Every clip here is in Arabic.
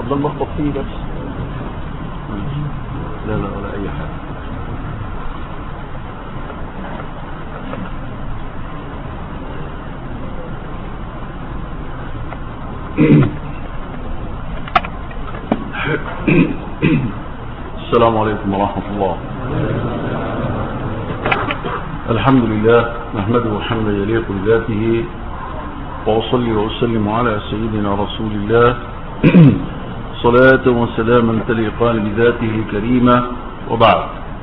ده المخبط فيه بس. لا ولا أي حاجة. السلام عليكم ورحمة الله. الحمد لله نحمده حمدا يليق بذاته، وأصلي وأسلم على سيدنا رسول الله صلاة وسلاما تليقان بذاته الكريمة، وبعد.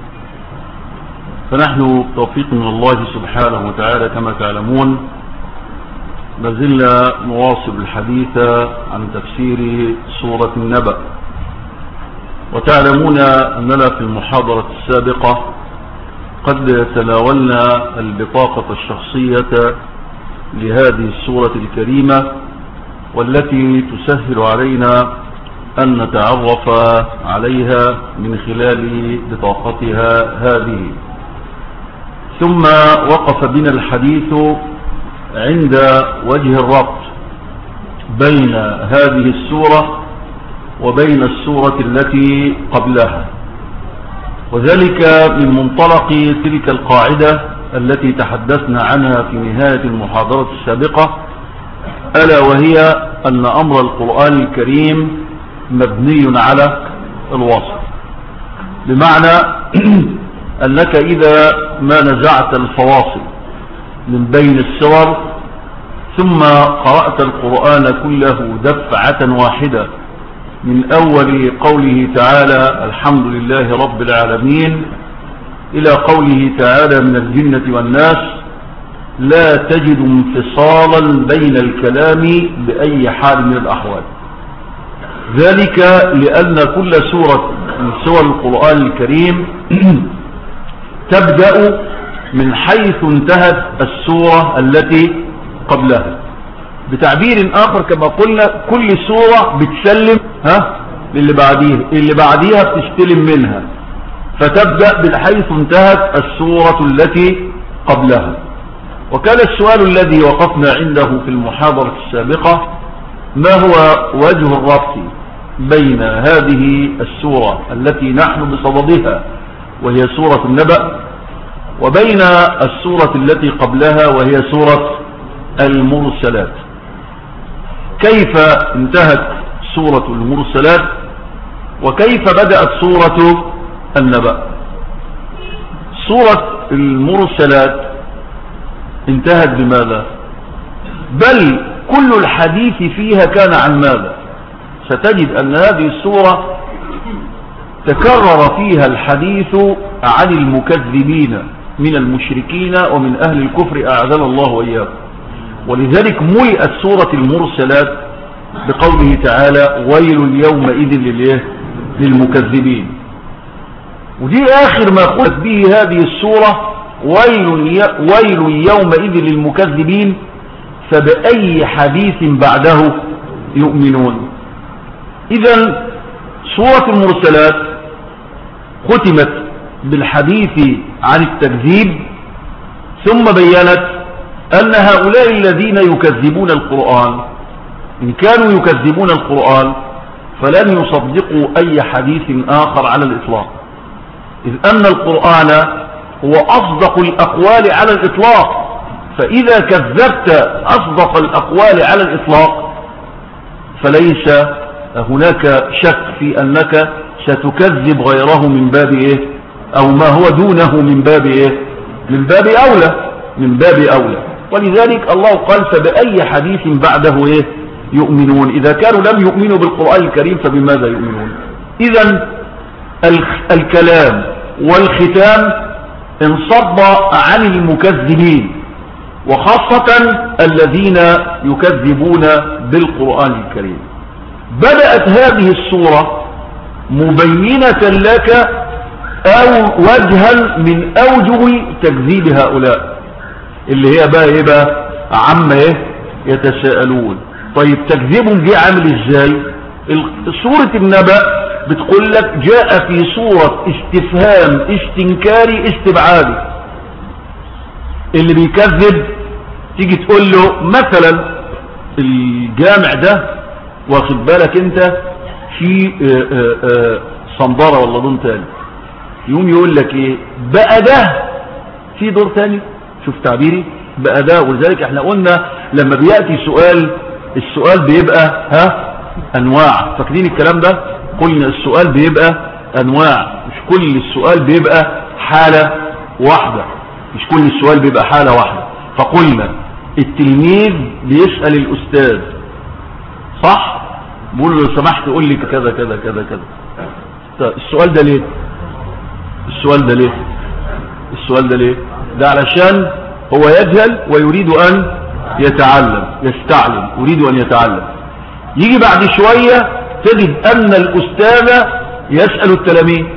فنحن توفيق من الله سبحانه وتعالى كما تعلمون ما زلنا نواصل الحديث عن تفسير سورة النبأ. وتعلمون أننا في المحاضرة السابقة قد تناولنا البطاقة الشخصية لهذه السورة الكريمة، والتي تسهل علينا أن نتعرف عليها من خلال بطاقتها هذه. ثم وقف بنا الحديث عند وجه الربط بين هذه السورة وبين السورة التي قبلها، وذلك من منطلق تلك القاعدة التي تحدثنا عنها في نهاية المحاضرة السابقة، ألا وهي أن أمر القرآن الكريم مبني على الوصف، بمعنى أنك إذا ما نزعت الفواصل من بين السور ثم قرأت القرآن كله دفعة واحدة من أول قوله تعالى الحمد لله رب العالمين إلى قوله تعالى من الجنة والناس، لا تجد انفصالا بين الكلام بأي حال من الأحوال. ذلك لأن كل سورة من سور القرآن الكريم تبدأ من حيث انتهت السورة التي قبلها. بتعبير آخر كما قلنا كل سورة بتسلم اللي بعديها بتستلم منها، فتبدأ بالحيث انتهت السورة التي قبلها. وكان السؤال الذي وقفنا عنده في المحاضرة السابقة ما هو وجه الربط بين هذه السورة التي نحن بصددها وهي سورة النبأ وبين السورة التي قبلها وهي سورة المرسلات. كيف انتهت سورة المرسلات وكيف بدأت سورة النبأ؟ سورة المرسلات انتهت بماذا؟ بل كل الحديث فيها كان عن ماذا؟ ستجد أن هذه السورة تكرر فيها الحديث عن المكذبين من المشركين ومن أهل الكفر أعاذنا الله وإياكم. ولذلك ملئت سورة المرسلات بقوله تعالى ويل يومئذ للمكذبين. ودي آخر ما قلت به هذه السورة، ويل يومئذ للمكذبين، فبأي حديث بعده يؤمنون. إذن سورة المرسلات ختمت بالحديث عن التكذيب، ثم بيّنت أن هؤلاء الذين يكذبون القرآن إن كانوا يكذبون القرآن فلن يصدقوا أي حديث آخر على الإطلاق، إذ أن القرآن هو أصدق الأقوال على الإطلاق. فإذا كذبت أصدق الأقوال على الإطلاق فليس هناك شك في أنك ستكذب غيره من باب إيه، أو ما هو دونه من باب إيه، من باب أولى، من باب أولى. ولذلك الله قال فبأي حديث بعده إيه يؤمنون. إذا كانوا لم يؤمنوا بالقرآن الكريم فبماذا يؤمنون؟ إذن الكلام والختام انصب عن المكذبين، وخاصة الذين يكذبون بالقرآن الكريم. بدأت هذه السورة مبينة لك أو وجها من أوجه تكذيب هؤلاء اللي هي بقى إيه بقى عما إيه يتساءلون. طيب تكذيبهم دي عامل إزاي؟ سورة النبأ بتقول لك جاء في صورة استفهام استنكاري استبعادي. اللي بيكذب تيجي تقول له مثلا الجامع ده واخد بالك انت في صندرة ولا دون تاني، يقوم يقول لك ايه بقى ده في دور تاني. شوف تعبيري بقى ده. ولذلك احنا قلنا لما بيأتي سؤال، السؤال بيبقى انواع. فاكرين الكلام ده؟ قلنا السؤال بيبقى انواع، مش كل السؤال بيبقى حالة واحدة، مش كل السؤال بيبقى حالة واحدة. فقلنا التلميذ بيسأل الأستاذ، صح؟ بيقول له لو سمحت قول لي كذا كذا كذا كذا. السؤال ده ليه؟ السؤال ده ليه؟ السؤال ده ليه؟ ده علشان هو يجهل ويريد أن يتعلم، يستعلم، يريد أن يتعلم. يجي بعد شوية تجد أن الأستاذ يسأل التلاميذ.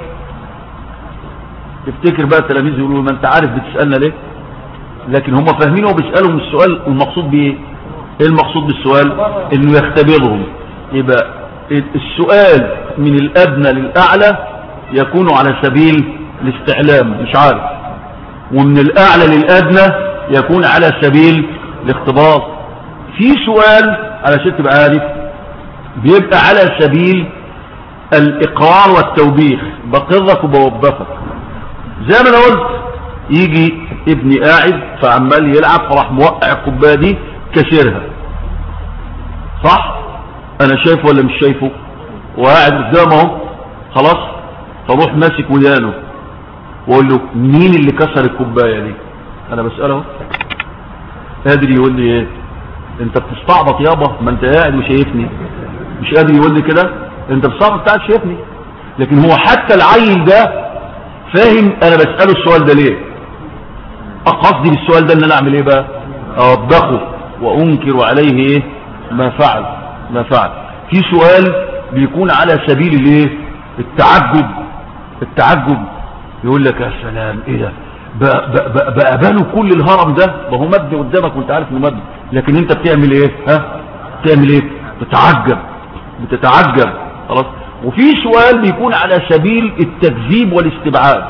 تفتكر بقى التلاميذ يقولوا ما أنت عارف بتسألنا ليه؟ لكن هم فاهمين هو بيسألهم السؤال المقصود بإيه؟ إيه المقصود بالسؤال؟ إنه يختبرهم. يبقى السؤال من الأدنى للأعلى يكون على سبيل الاستعلام، مش عارف، ومن الأعلى للأدنى يكون على سبيل الاختبار. في سؤال علشان تبقى عارف بيبقى على سبيل الإقرار والتوبيخ، بقرك وبوبخك. زي ما انا قلت، يجي ابني قاعد فعمال يلعب فراح موقع الكوبايه دي كسرها، صح؟ انا شايفه ولا مش شايفه؟ وقاعد قدامه خلاص، فروح ماسك ودانه واقول له مين اللي كسر الكوبايه دي؟ انا بساله، قادر يقول لي ايه؟ انت بتستعبط يابا، ما انت قاعد وشايفني. مش قادر يقول لي كده؟ انت بتستعبط بتاعك شايفني. لكن هو حتى العيل ده فاهم انا بساله السؤال ده ليه. قصدي بالسؤال ده ان انا اعمل ايه بقى؟ اوبخه وانكر عليه ايه ما فعل. في سؤال بيكون على سبيل الايه؟ التعجب. يقول لك يا سلام ايه ده، بقى باله كل الهرم ده، ما هو مبني قدامك وانت عارف انه مبني، لكن انت بتعمل ايه؟ بتعمل ايه؟ بتتعجب خلاص. وفي سؤال بيكون على سبيل التكذيب والاستبعاد.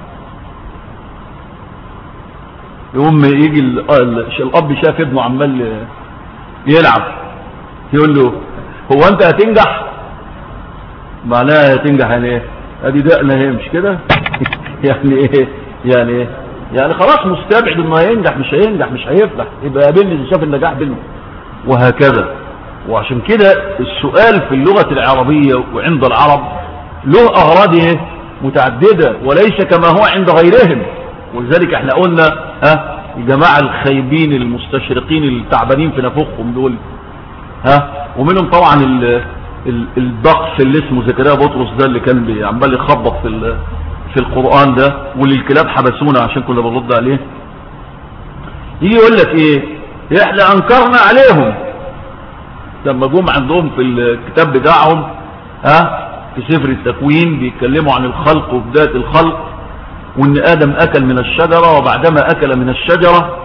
يقوم يجي الاب شاف ابنه عمال يلعب، يقول له هو انت هتنجح؟ معناها هتنجح يعني ايه؟ ادي دقنا هي مش كده؟ يعني ايه؟ يعني خلاص مستبعد انه هينجح، مش هينجح، مش هيفلح، يبقى قابلني اذا شاف النجاح بينه، وهكذا. وعشان كده السؤال في اللغة العربية وعند العرب له أغراض متعددة، وليس كما هو عند غيرهم. ولذلك احنا قلنا الجماعة الخيبين المستشرقين التعبانين في نفوخهم دول، ومنهم طبعا الدقس اللي اسمه زكريا بطرس ده اللي كان عمال يخبط في القرآن ده، واللي الكلاب حبسونا عشان كنا بنرد عليه. يجي يقول لك ايه؟ احنا انكرنا عليهم لما جم عندهم في الكتاب بتاعهم في سفر التكوين بيتكلموا عن الخلق وبداية الخلق، وان ادم اكل من الشجرة، وبعدما اكل من الشجرة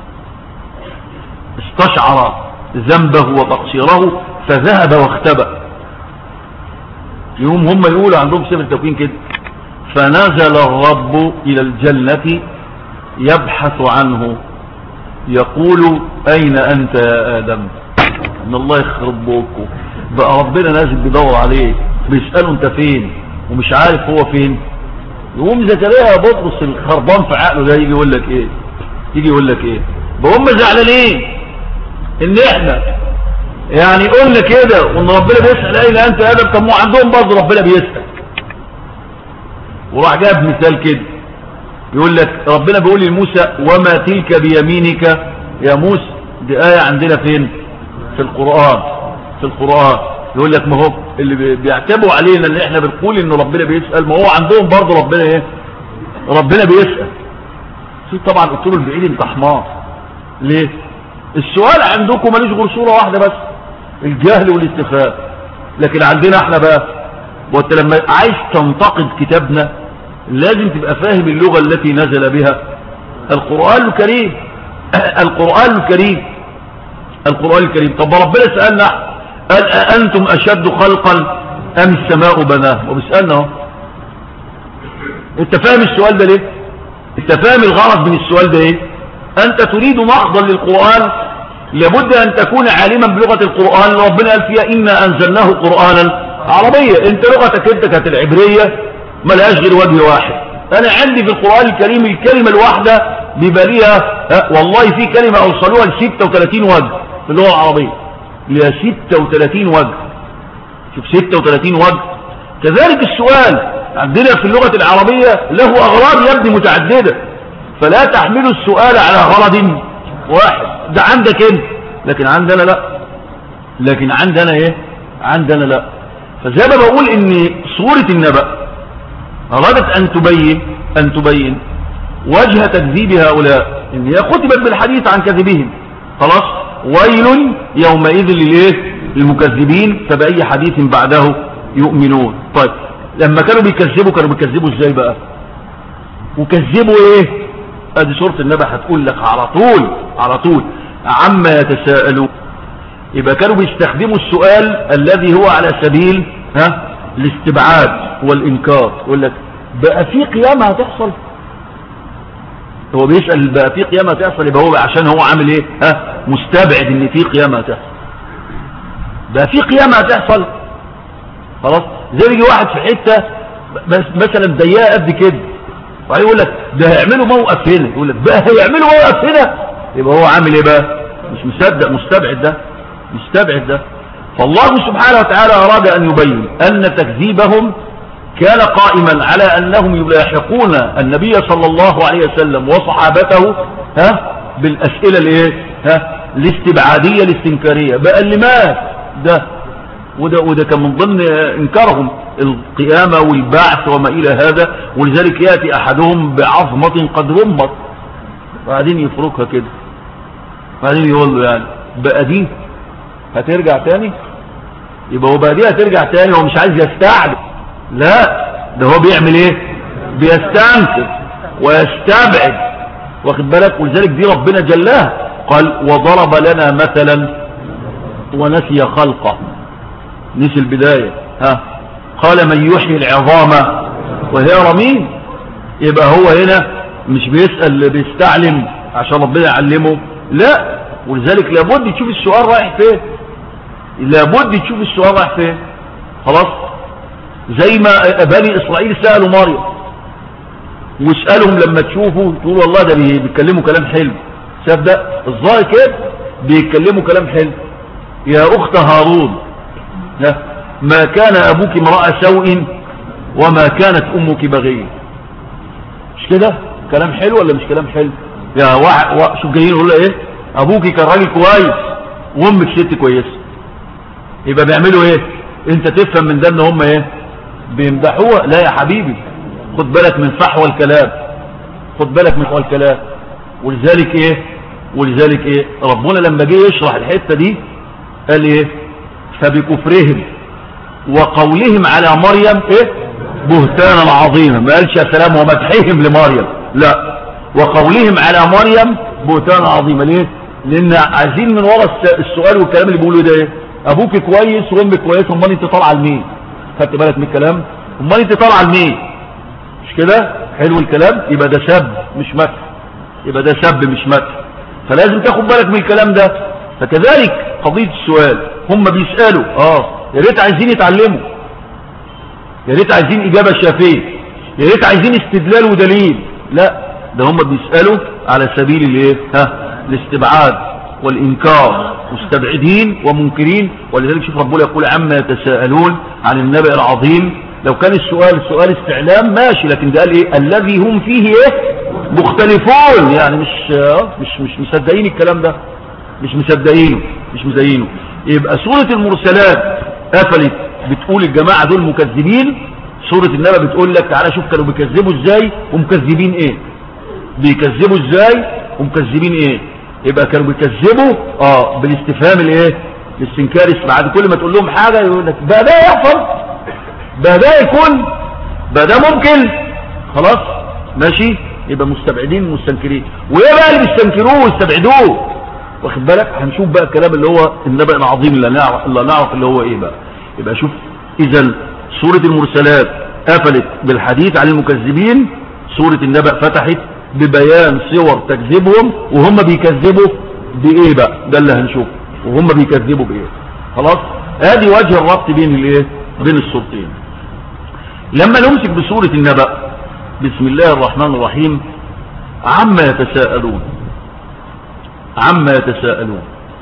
استشعر ذنبه وتقصيره فذهب واختبأ. يوم هم يقولوا عندهم سفر التكوين كده، فنزل الرب الى الجنة يبحث عنه يقول اين انت يا ادم؟ ان الله يخرب بوكو بقى، ربنا نازل بيدور عليه، بيسأله انت فين، ومش عارف هو فين. يقوم زكريا بطرس الخربان في عقله ده يجي يقول لك ايه؟ هم زعلانين ان احنا يعني قلنا كده وان ربنا بيسأل اين انت يا ادم. طب ما عندهم برضه ربنا بيسأل. وراح جاب مثال كده، يقول لك ربنا بيقول لموسى وما تلك بيمينك يا موسى. دي آية عندنا فين؟ في القرآن. يقول لك ما هو اللي بيعتبوا علينا ان احنا بنقول ان ربنا بيسأل، ما هو عندهم برضه ربنا ايه؟ ربنا بيسأل. طبعا قلت له البعيد انت حمار. ليه؟ السؤال عندكم ماليش غير صورة واحدة بس، الجهل والاستفهام. لكن عندنا احنا بقى، وانت لما عايز تنتقد كتابنا لازم تبقى فاهم اللغة التي نزل بها القرآن الكريم. القرآن الكريم. طب ربنا سألنا قال أأنتم أشد خلقا أم السماء بناه؟ وبيسألنا اهو. انت فاهم السؤال ده ليه؟ انت فاهم الغرض من السؤال ده ايه؟ انت تريد نقضا للقرآن، لابد ان تكون عالما بلغة القرآن. ربنا قال فيها إنا أنزلناه قرآنا عربية. انت لغتك انت كانت العبرية ملهاش غير وجه واحد. انا عندي في القرآن الكريم الكلمة الواحدة بيبقى ليها والله في كلمة اوصلوها ل 36 وجه في اللغة العربية، ليها 36 وجه. شوف 36 وجه. كذلك السؤال عندنا في اللغة العربية له اغراض يبدو متعددة، فلا تحملوا السؤال على غرض واحد. ده عندك انت، لكن عندنا لا. لكن عندنا ايه؟ عندنا لا. فزي ما بقول ان سورة النبأ أرادت أن تبين وجه تكذيب هؤلاء، إن هي ختمت بالحديث عن كذبهم. خلاص، ويل يومئذ للمكذبين فبأي حديث بعده يؤمنون. طيب لما كانوا بيكذبوا ازاي بقى؟ وكذبوا ايه؟ ادي سورة النبأ هتقول لك على طول عما يتساءلون. يبقى كانوا بيستخدموا السؤال الذي هو على سبيل الاستبعاد والإنكار. يقول لك بقى في قيامة هتحصل؟ هو بيسأل بقى في قيامة هتحصل، يبقى هو عشان هو عامل ايه؟ مستبعد ان في قيامة هتحصل. بقى في قيامة هتحصل. خلاص، زي يجي واحد في حتة مثلا ضيقة قد كده وبعدين يقول لك ده هيعملوا موقف هنا، يقول لك بقى هيعملوا موقف هنا، يبقى هو عامل ايه بقى؟ مش مصدق، مستبعد ده. فالله سبحانه وتعالى أراد أن يبين أن تكذيبهم كان قائما على أنهم يلاحقون النبي صلى الله عليه وسلم وصحابته بالأسئلة الاستبعادية الاستنكارية. بقى اللي مات ده وده كان من ضمن إنكارهم القيامة والبعث وما إلى هذا، ولذلك يأتي أحدهم بعظمة قد رمت بعدين يفركها كده، بعدين يقول له يعني بقى دي هترجع تاني؟ يبقى هو بقى دي هترجع تاني، هو مش عايز يستعجل، لا ده هو بيعمل ايه؟ بيستنكر ويستبعد، واخد بالك؟ ولذلك دي ربنا جلاها قال وضرب لنا مثلا ونسي خلقه، نسي البداية. قال من يحيي العظام وهي رميم. يبقى هو هنا مش بيسأل بيستعلم عشان ربنا يعلمه، لا. ولذلك لابد تشوف السؤال رايح فين، خلاص. زي ما بني إسرائيل سألوا مريم، واسألهم لما تشوفوا تقول والله ده بيتكلموا كلام حلو، صدق الظاهر كده بيتكلموا كلام حلو. يا أخت هارون ما كان أبوك امرأة سوء وما كانت أمك بغية. مش كده كلام حلو ولا مش كلام حلو؟ يا واحد شوف جايين يقول له ايه؟ ابوكي كان راجل كويس وامك ست كويسه. يبقى بيعملوا ايه؟ انت تفهم من ده ان هم ايه؟ بيمدحوها. لا يا حبيبي، خد بالك من فحوى الكلام، ولذلك ايه ربنا لما جه يشرح الحته دي قال ايه؟ فبكفرهم وقولهم على مريم ايه؟ بهتانا عظيما. ما قالش يا سلام ومدحهم لمريم، لا، وقولهم على مريم بهتانا عظيما. ليه؟ لان عايزين من وراء السؤال والكلام اللي بيقولوا ده ايه؟ ابوك كويس وامك كويس، امال انت طالعه لمين؟ خدت بالك من الكلام؟ امال انت طالعه لمين؟ مش كده حلو الكلام؟ يبقى ده سب مش مدح، فلازم تاخد بالك من الكلام ده. فكذلك قضيه السؤال، هم بيسالوا يا ريت عايزين يتعلموا، يا ريت عايزين اجابه شافيه، يا ريت عايزين استدلال ودليل، لا ده هم بيسالوا على سبيل الايه؟ الاستبعاد والإنكار، مستبعدين ومنكرين. ولذلك شوف ربنا يقول عما يتساءلون عن النبأ العظيم. لو كان السؤال سؤال استعلام ماشي، لكن ده قال ايه؟ الذي هم فيه ايه؟ مختلفون. يعني مش مصدقين الكلام ده، مش مصدقينه. يبقى سورة المرسلات قفلت بتقول الجماعة دول مكذبين، سورة النبأ بتقول لك تعالى شوف كانوا بيكذبوا ازاي ومكذبين ايه، يبقى كانوا بيكذبوا بالاستفهام الايه؟ الاستنكاري. بعد كل ما تقول لهم حاجه يقول لك بقى ده يحصل، بقى ده يكون، بقى ده ممكن، خلاص ماشي. يبقى مستبعدين مستنكرين. وايه بقى اللي بيستنكروه ويستبعدوه؟ واخد بالك؟ هنشوف بقى الكلام اللي هو النبأ العظيم اللي نعرف اللي هو ايه بقى. يبقى شوف، اذا سوره المرسلات قفلت بالحديث عن المكذبين، سوره النبأ فتحت ببيان صور تكذيبهم، وهم بيكذبوا بايه بقى؟ ده اللي هنشوفه، وهم بيكذبوا بايه. خلاص، ادي وجه الربط بين الايه؟ بين الصورتين. لما نمسك بسورة النبأ، بسم الله الرحمن الرحيم، عما يتساءلون. عما يتساءلون،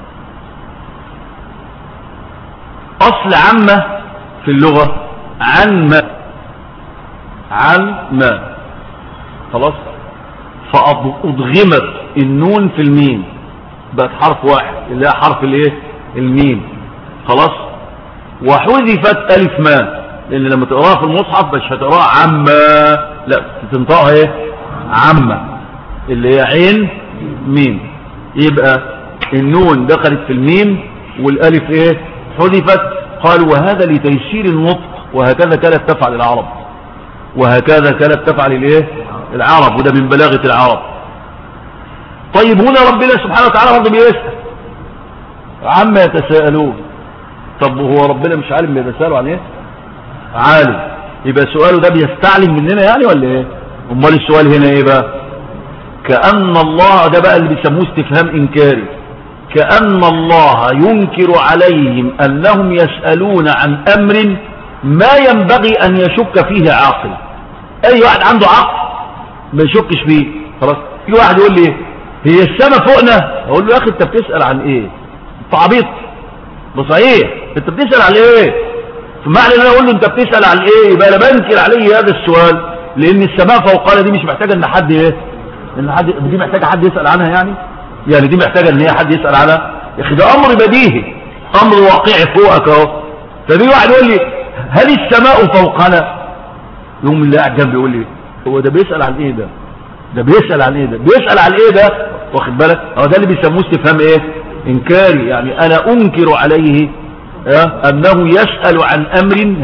أصل عما في اللغة عن ما، عن ما، خلاص، فأضغمت النون في الميم، بقت حرف واحد اللي هي حرف الايه؟ الميم، خلاص. وحذفت ألف ما، لأن لما تقراها في المصحف مش هتقراها عما، لا تنطقها ايه؟ عما، اللي هي عين ميم. يبقى النون دخلت في الميم والألف ايه؟ حذفت. قالوا وهذا لتيسير النطق، وهكذا كانت تفعل العرب، وهكذا كانت تفعل الايه؟ العرب، وده من بلاغة العرب. طيب هنا ربنا سبحانه وتعالى برضه بيسأل عما يتساءلون. طب هو ربنا مش عالم بيتساءلوا عن ايه؟ عالم. يبقى سؤاله ده بيستعلم مننا يعني ولا ايه؟ امال السؤال هنا ايه بقى؟ كأن الله، ده بقى اللي بيسموه استفهام انكاري، كأن الله ينكر عليهم انهم يسألون عن امر ما ينبغي ان يشك فيه عاقل. اي واحد عنده عقل ما يشكش فيه، خلاص. في واحد يقول لي هي السماء فوقنا، اقول له يا اخي انت بتسأل عن ايه؟ انت عبيط. بصحيح انت بتسأل عن ايه؟ فمعنى ان انا اقول له انت بتسأل عن ايه، يبقى انا بنكر عليه هذا السؤال، لان السماء فوقنا دي مش محتاجه ان حد ايه؟ ان حد، دي محتاجه حد يسأل عنها يعني دي محتاجه ان هي حد يسأل عنها. يا اخي ده امر بديهي، امر واقعي فوقك اهو. فبيجي واحد يقول لي هل السماء فوقنا؟ يوم اللي قاعد جنبي يقول لي هو ده بيسأل عن ايه ده؟ ده بيسأل عن ايه ده؟ بيسأل عن ايه ده؟ واخد بالك؟ هو ده اللي بيسموه استفهام ايه؟ انكاري. يعني انا انكر عليه انه يسأل عن امر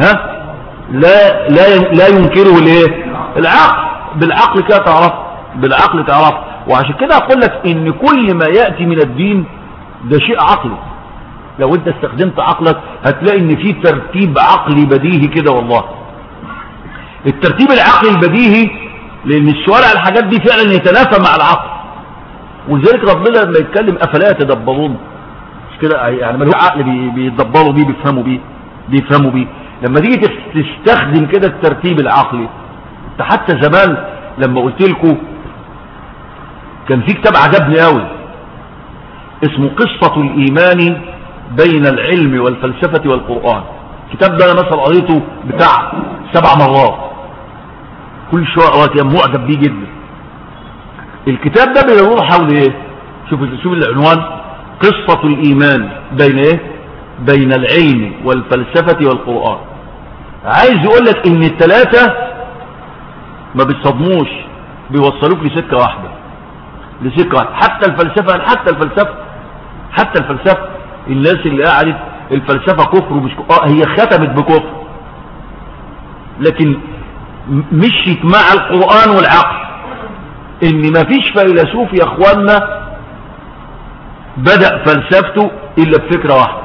لا ينكره الايه؟ العقل. بالعقل كده تعرف، بالعقل تعرف. وعشان كده اقول لك ان كل ما يأتي من الدين ده شيء عقلي. لو انت استخدمت عقلك هتلاقي ان في ترتيب عقلي بديهي كده. والله الترتيب العقلي البديهي، لان السؤال على الحاجات دي فعلا يتنافى مع العقل. ولذلك ربنا لما يتكلم افلا يتدبرون، مش كده يعني ما له عقل بيتدبروا بيه، بيفهموا بيه. لما تيجي تستخدم كده الترتيب العقلي، انت حتى زمان لما قلت لكم كان في كتاب عجبني قوي اسمه قصة الإيمان بين العلم والفلسفة والقرآن. الكتاب ده انا مثلا قريته بتاع 7 مرات، كل شويه اقرا معجب بيه جدا. الكتاب ده بيدور حول ايه؟ شوف العنوان، قصة الإيمان بين ايه؟ بين العلم والفلسفة والقرآن. عايز يقول لك ان الثلاثة ما بيصدموش، بيوصلوك لسكة واحدة، لسكة واحدة. حتى الفلسفة الناس اللي قاعدت الفلسفة كفر ومش كفر، هي ختمت بكفر، لكن مشيت مع القرآن والعقل. ان ما فيش فيلسوف يا اخوانا بدأ فلسفته الا بفكرة واحدة،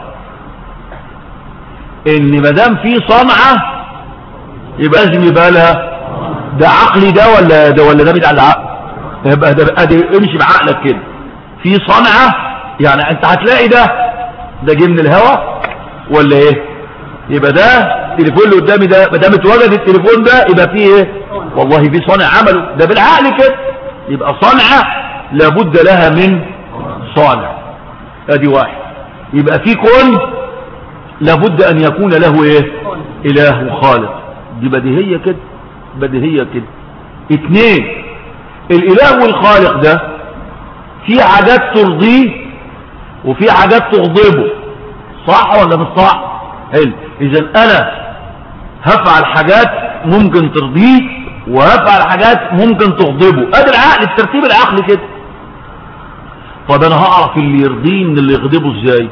ان ما دام في صنعة يبقى لازم يبقى لها ده عقلي ده ولا ده بدع العقل، يبقى ده امشي بعقلك كده. في صنعة يعني انت هتلاقي ده جه من الهوا ولا ايه؟ يبقى ده التليفون اللي قدامي ده ما دام اتوجد التليفون ده يبقى فيه ايه؟ والله في صانع عمله، ده بالعقل كده. يبقى صنعة لابد لها من صانع، ادي واحد. يبقى في كون لابد ان يكون له ايه؟ اله وخالق، دي بديهية كده، بديهية كده. 2، الاله والخالق ده في حاجات ترضيه وفي حاجات تغضبه، صح ولا مش صح؟ حلو. اذا انا هفعل حاجات ممكن ترضيه وهفعل حاجات ممكن تغضبه، ادي العقل، الترتيب العقلي كده. طب انا هعرف اللي يرضيه من اللي يغضبه ازاي؟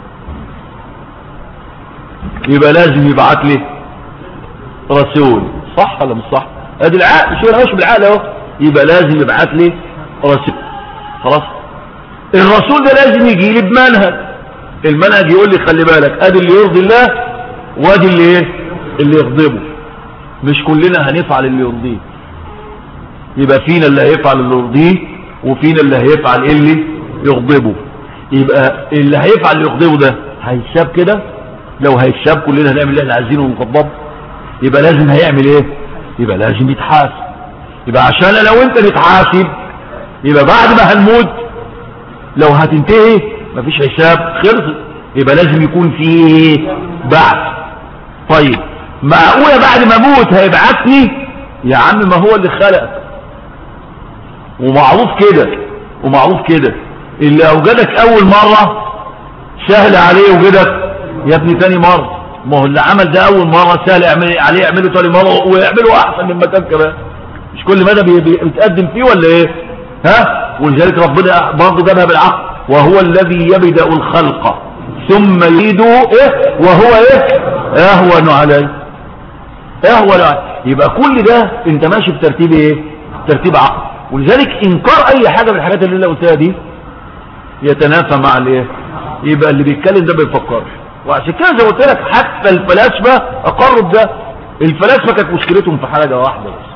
يبقى لازم يبعت لي رسول، صح ولا مش صح؟ ادي العقل، شو انا ماشي بالعقل اهو. يبقى لازم يبعت لي رسول، خلاص. الرسول ده لازم يجي لي بمنهج، المنهج يقول لي خلي بالك ادي اللي يرضي الله وادي اللي ايه؟ اللي يغضبه. مش كلنا هنفعل اللي يرضيه، يبقى فينا اللي هيفعل اللي يرضيه وفينا اللي هيفعل اللي يغضبه. يبقى اللي هيفعل اللي يغضبه ده هيساب كده لو هيتشاب كلنا هنعمل اللي احنا عايزينه ونخبط، يبقى لازم هيعمل ايه؟ يبقى لازم يتحاسب. يبقى عشان لو انت نتحاسب يبقى بعد ما هنموت لو هتنتهي مفيش حساب خلصت، يبقى لازم يكون فيه بعث. طيب معقولة بعد ما اموت هيبعثني؟ يا عم ما هو اللي خلقك، ومعروف كده ومعروف كده، اللي اوجدك اول مرة سهل عليه وجدك يا ابني تاني مرة. ما هو اللي عمل ده اول مرة سهل عليه يعمله تاني مرة ويعمله احسن من مكان كمان، مش كل مدى بيتقدم فيه ولا ايه؟ ها؟ ولذلك ربنا برضه جابها بالعقل، وهو الذي يبدأ الخلق ثم يعيده ايه وهو ايه اهون عليه، اهون عليه. يبقى كل ده انت ماشي بترتيب ايه؟ ترتيب عقل. ولذلك انكار اي حاجة من الحاجات اللي انا قلتها دي يتنافى مع الايه؟ يبقى اللي بيتكلم ده بيفكرش. وعشان كده زي ما قلت لك حتى الفلاسفه اقروا بده. الفلاسفه كانت مشكلتهم في حاجه واحده بس،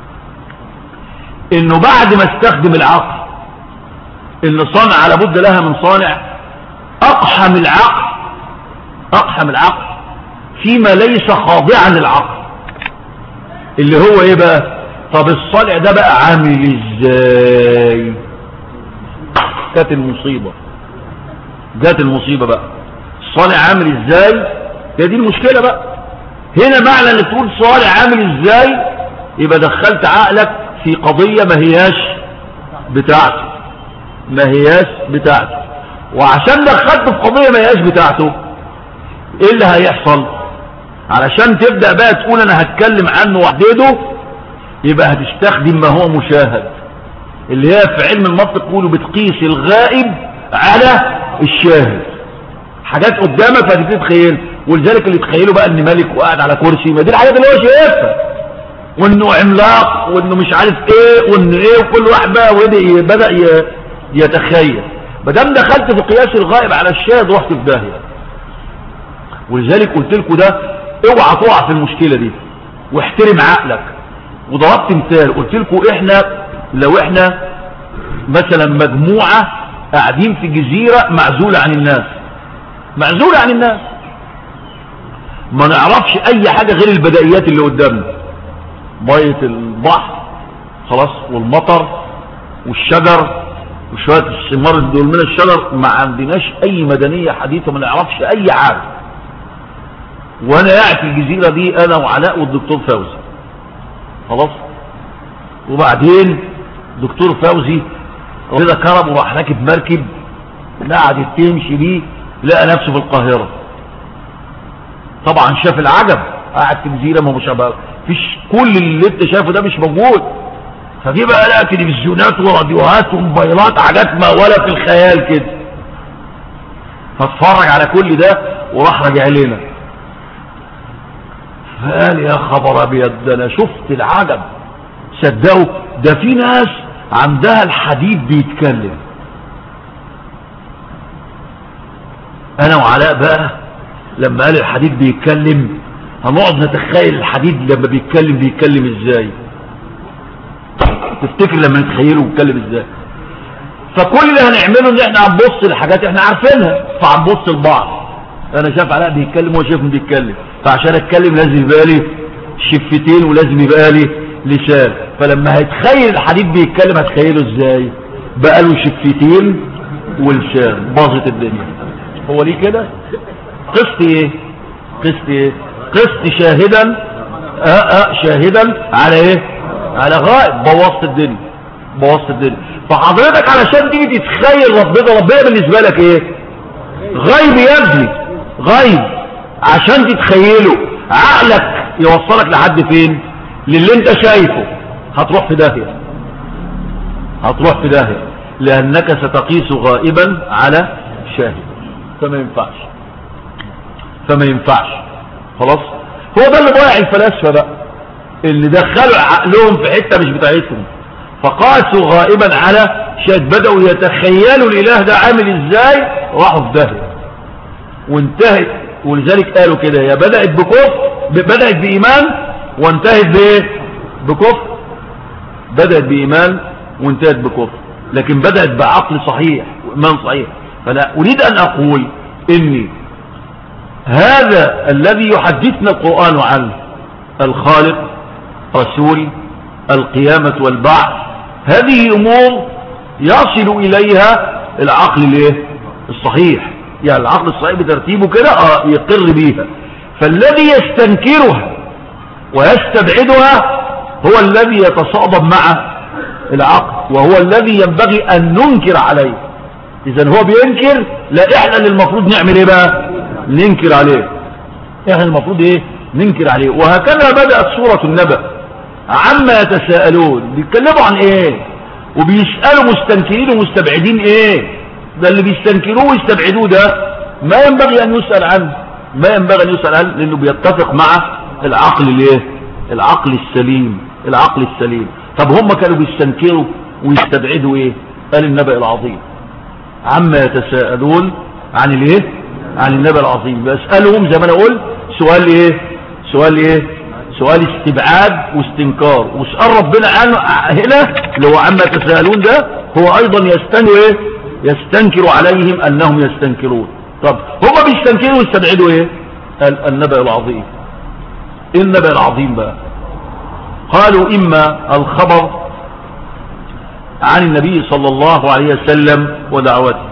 انه بعد ما استخدم العقل ان صنع لابد لها من صانع، اقحم العقل اقحم العقل فيما ليس خاضعا للعقل، اللي هو ايه بقى؟ طب الصانع ده بقى عامل ازاي؟ جت المصيبه، جت المصيبه بقى. الصانع عامل ازاي؟ هي دي المشكله بقى. هنا معنى ان تقول صانع عامل ازاي يبقى دخلت عقلك في قضيه ما هياش بتاعته، ما هياش بتاعته. وعشان دخلت في قضيه ما هياش بتاعته ايه اللي هيحصل؟ علشان تبدا بقى تقول انا هتكلم عنه واحدده، يبقى هتستخدم ما هو مشاهد، اللي هي في علم المنطق يقولوا بتقيس الغائب على الشاهد. حاجات قدامك فهتبتدي تتخيل. ولذلك اللي تخيله بقى ان ملك وقاعد على كرسي، ما دي الحاجات اللي هو شايفها، وانه عملاق وانه مش عارف ايه وانه ايه، وكل واحد بقى بدا يتخيل. ما دام دخلت في قياس الغائب على الشاهد رحت في داهيه. ولذلك قلت لكم ده اوعى تقع في المشكله دي واحترم عقلك. وضربت مثال قلت لكم احنا لو احنا مثلا مجموعه قاعدين في جزيره معزوله عن الناس، معزولة عن الناس، ما نعرفش اي حاجة غير البدائيات اللي قدامنا، مية البحر خلاص والمطر والشجر وشوية الثمار دول من الشجر، ما عندناش اي مدنية حديثة، ما نعرفش اي حاجة. وانا قاعد في الجزيرة دي انا وعلاء والدكتور فوزي خلاص. وبعدين دكتور فوزي رضا كرم وراح راكب مركب قعدت تمشي بيه، لقى نفسه في القاهرة. طبعا شاف العجب، قاعد في جزيرة ما مش فيش كل اللي انت شايفه ده مش موجود. فجي بقى لقى تلفزيونات وراديوهات وموبايلات، حاجات ما ولا في الخيال كده. فاتفرج على كل ده وراح راجع لنا فقال يا خبر ابيض، ده انا شفت العجب. صدقوا ده في ناس عندها الحديد بيتكلم. انا وعلاء بقى لما قال الحديد بيتكلم هنقعد نتخيل الحديد لما بيتكلم ازاي. تفتكر لما نتخيله بيتكلم ازاي؟ فكل اللي هنعمله ان احنا هنبص لحاجات احنا عارفينها، فهنبص لبعض. انا شايف علاء بيتكلم وهو شايفني بيتكلم، فعشان اتكلم لازم يبقى لي شفتين ولازم يبقى لي لسان. فلما هيتخيل الحديد بيتكلم هتخيله ازاي؟ بقى له شفتين ولسان، باظت الدنيا. هو ليه كده؟ قست ايه؟ قست ايه؟ قست شاهدا شاهدا على ايه؟ على غائب. بوظت الدنيا، بوظت الدنيا. فحضرتك علشان تيجي تتخيل ربنا بالنسبه لك ايه؟ غيب يا ابني، غيب. عشان تتخيله عقلك يوصلك لحد فين؟ للي انت شايفه. هتروح في داهيه، هتروح في داهيه، لانك ستقيس غائبا على شاهد. فما ينفعش، فما ينفعش. خلاص. هو ده اللي ضيع الفلاسفه بقى، اللي دخلوا عقلهم في حته مش بتاعتهم، فقاسوا غائبا على شاهد. بدأوا يتخيلوا الاله ده عامل ازاي، راحوا في داهيه وانتهت. ولذلك قالوا كده، يا بدأت بكفر، بدأت بإيمان وانتهت بايه؟ بكفر. بدأت بإيمان وانتهت بكفر، لكن بدأت بعقل صحيح وإيمان صحيح. فلا أريد أن أقول إني هذا الذي يحدثنا القرآن عنه، الخالق، رسول، القيامة والبعث، هذه أمور يصل إليها العقل الصحيح، يعني العقل الصحيح بترتيبه كده يقر بيها. فالذي يستنكرها ويستبعدها هو الذي يتصادم مع العقل، وهو الذي ينبغي أن ننكر عليه. إذن هو بينكر، لا إحنا اللي المفروض نعمل إيه بقى؟ ننكر عليه. إحنا المفروض إيه؟ ننكر عليه. وهكذا بدأت سورة النبأ عما يتساءلون، بيتكلموا عن إيه؟ وبيسألوا مستنكرين ومستبعدين إيه؟ ده اللي بيستنكروه ويستبعدوه ده ما ينبغي أن يسأل عنه، ما ينبغي أن يسأل عنه، لأنه بيتفق مع العقل العقل السليم، العقل السليم. طب هم كانوا بيستنكروا ويستبعدوا إيه؟ قال النبأ العظيم عما يتساءلون عن عن النبأ العظيم. بسألهم زي ما أنا قلت سؤال استبعاد واستنكار. وسؤال ربنا عنه هنا اللي هو عما يتساءلون ده هو أيضا يستنكر عليهم أنهم يستنكرون. طب هم بيستنكروا ويستبعدوا إيه؟ النبأ العظيم. إيه النبأ العظيم بقى؟ قالوا إما الخبر عن النبي صلى الله عليه وسلم ودعوته،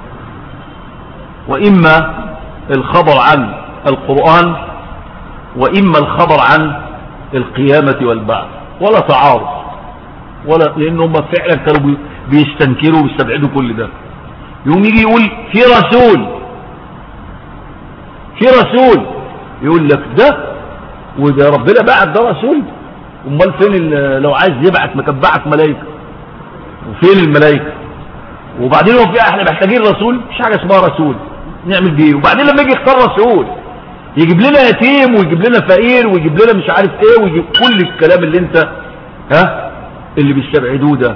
وإما الخبر عن القرآن، وإما الخبر عن القيامة والبعث. ولا تعارض، ولا، لأنهم فعلا كانوا بيستنكروا ويستبعدوا كل ده. يوم يجي يقول في رسول يقول لك ده وده ربنا بعت ده رسول، امال فين لو عايز يبعت ما كان بعت ملائكه، وفين الملائكه؟ وبعدين هو في احنا محتاجين رسول؟ مش حاجه اسمها رسول، نعمل بيه. وبعدين لما يجي يختار رسول يجيب لنا يتيم ويجيب لنا فقير ويجيب لنا مش عارف ايه، ويجيب كل الكلام اللي انت اللي بيستبعدوه ده،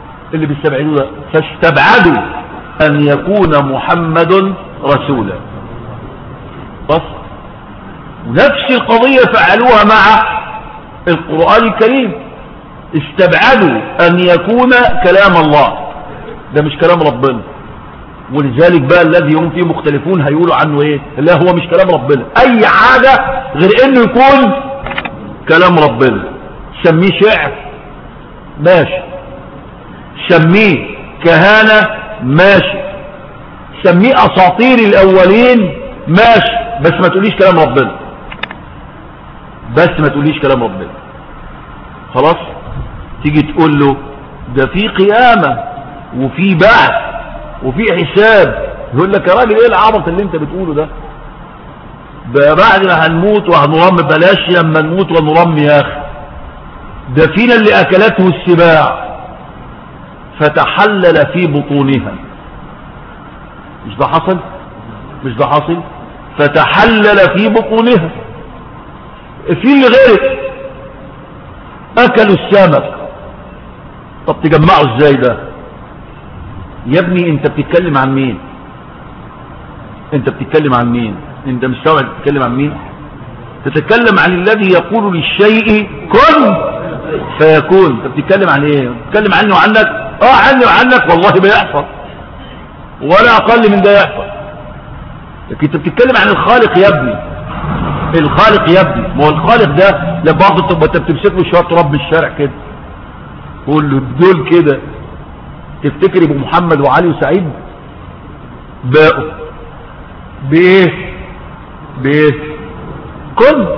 فاستبعدوا ان يكون محمد رسولا. بس نفس القضية فعلوها مع القرآن الكريم، استبعدوا ان يكون كلام الله، ده مش كلام ربنا. ولذلك بقى الذي هم فيه مختلفون هيقولوا عنه ايه؟ لا هو مش كلام ربنا، اي حاجة غير انه يكون كلام ربنا. سميه شعر ماشي، سميه كهانة ماشي، سميه اساطير الاولين ماشي، بس ما تقوليش كلام ربنا، خلاص. تيجي تقول له ده في قيامة وفي بعث وفي حساب، يقول لك يا راجل ايه العبط اللي انت بتقوله ده بعد ما هنموت وهنرمي، بلاش لما نموت ونرمي يا اخي، ده فينا اللي اكلته السباع فتحلل في بطونها. مش ده حصل فتحلل في بطونها. في اللي غيرك اكلوا السمك. طب تجمعوا ازاي ده يا ابني؟ انت بتتكلم عن مين؟ انت مستوعب بتتكلم عن مين؟ تتكلم عن الذي يقول للشيء كن فيكون. انت بتتكلم عن ايه؟ بتتكلم عنه وعنك؟ عني وعنك والله بيحصل، ولا اقل من ده يحصل. لكن انت بتتكلم عن الخالق يا ابني، ما هو الخالق ده لبعض انت بتمسك له شويه تراب بالشارع كده، قول له دول كده، تفتكر ابو محمد وعلي وسعيد باقوا بايه؟ كن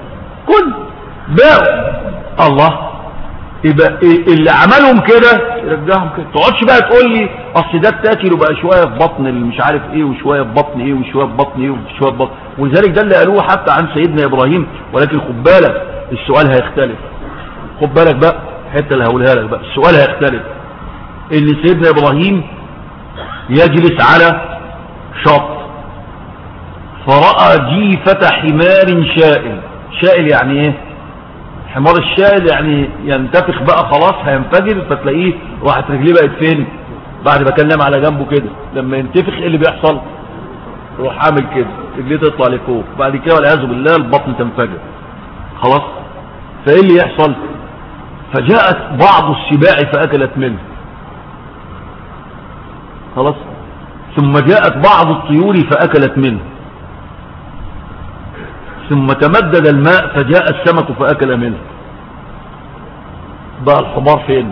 باقوا. الله يبقى اللي عملهم كده يرجعهم كده. تقعدش بقى تقول لي اصل ده اتاكل وبقى شويه في بطن اللي مش عارف ايه، وشويه في بطن ايه، وشويه في بطن ايه، وشويه في بطن. ولذلك ده اللي قالوه حتى عن سيدنا ابراهيم. ولكن خد بالك السؤال هيختلف، خد بالك بقى الحته اللي هقولها لك بقى، السؤال هيختلف. ان سيدنا ابراهيم يجلس على شط فرأى جيفة حمار شائل يعني ايه؟ حمار الشائل يعني ينتفخ بقى خلاص هينفجر، فتلاقيه راحت رجليه بقت فين؟ بعد ما كان نام على جنبه كده، لما ينتفخ ايه اللي بيحصل؟ يروح عامل كده رجليه تطلع لفوق، بعد كده والعياذ بالله البطن تنفجر خلاص. فايه اللي يحصل؟ فجاءت بعض السباع فاكلت منه خلاص، ثم جاءت بعض الطيور فاكلت منه، ثم تمدد الماء فجاء السمك فأكل منه. بقى الحمار فين؟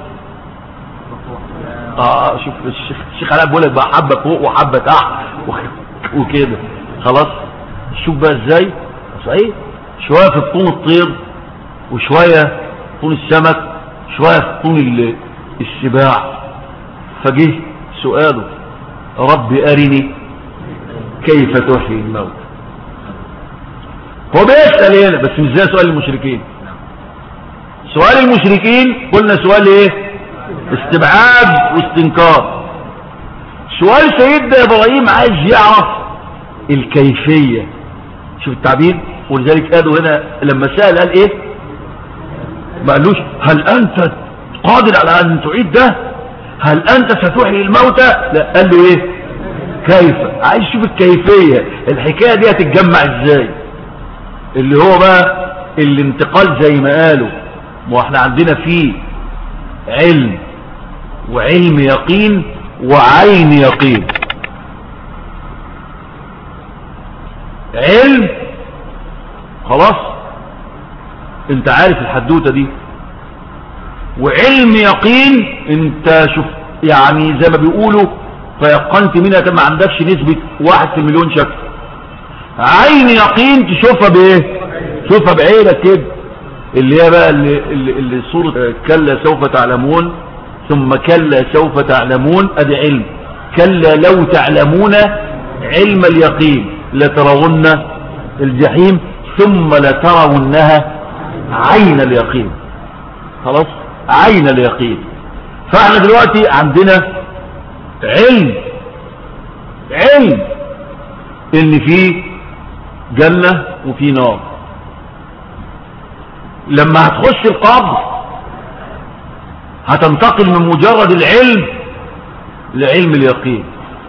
شوف الشيخ علاء بيقول لك بقى حبة فوق وحبة تحت وكده خلاص. شوف بقى ازاي صحيح، شوية في الطون الطير، وشوية في طون السمك، شوية في طون السباع. فجه سؤاله رب أرني كيف تحيي الموت. هو بيسأل هنا بس مش زي سؤال المشركين. سؤال المشركين قلنا سؤال ايه؟ استبعاد واستنكار. سؤال سيدنا ابراهيم عايز يعرف الكيفية. شوف التعبير. ولذلك قالوا هنا لما سأل قال ايه؟ ما قالوش هل انت قادر على ان تعيد ده؟ هل انت ستحيي الموتى؟ لا، قال له ايه؟ كيف. عايز يشوف الكيفية، الحكاية دي هتتجمع ازاي، اللي هو بقى الانتقال زي ما قالوا. ما احنا عندنا فيه علم وعلم يقين وعين يقين. علم خلاص انت عارف الحدوتة دي، وعلم يقين انت شوف يعني زي ما بيقولوا فيقنت منها كما عندكش نسبة 1 في المليون شك. عين يقين تشوفها بايه؟ تشوفها بعينك كده، اللي هي بقى اللي صورة كلا سوف تعلمون ثم كلا سوف تعلمون. ادي علم. كلا لو تعلمون علم اليقين لترون الجحيم ثم لترونها عين اليقين. خلاص عين اليقين. فاحنا دلوقتي عندنا علم ان في جنة وفي نار. لما هتخش القبر هتنتقل من مجرد العلم لعلم اليقين.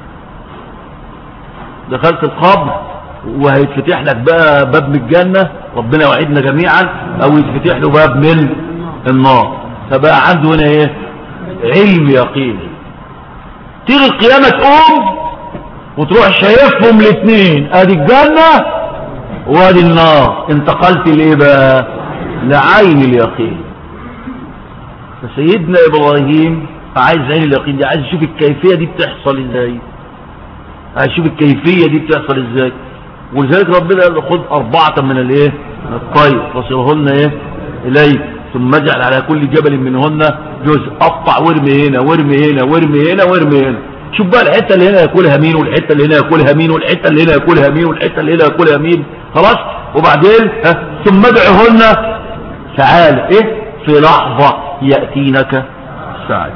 دخلت القبر وهيتفتح لك بقى باب من الجنة، ربنا يوعدنا جميعا، او يتفتح له باب من النار. فبقى عنده هنا ايه؟ علم يقين. تيجي القيامة تقوم وتروح شايفهم الاثنين، ادي الجنة وادي النار. انتقلت لايه بقى؟ لعين اليقين. فسيدنا ابراهيم عايز عين اليقين دي، عايز يشوف الكيفية دي بتحصل ازاي، عايز يشوف الكيفية دي بتحصل ازاي. ولذلك ربنا قال له خذ 4 من الايه؟ من الطير فصرهن ايه؟ اليك ثم اجعل على كل جبل منهن جزء، قطع وارمي هنا وارمي هنا وارمي هنا وارمي هنا. شوف بقى الحته اللي هنا ياكلها مين، والحته اللي هنا ياكلها مين، والحته اللي هنا ياكلها مين، والحته اللي هنا ياكلها مين. خلاص. وبعدين ثم ادعهن تعال ايه؟ في لحظه ياتينك سعي.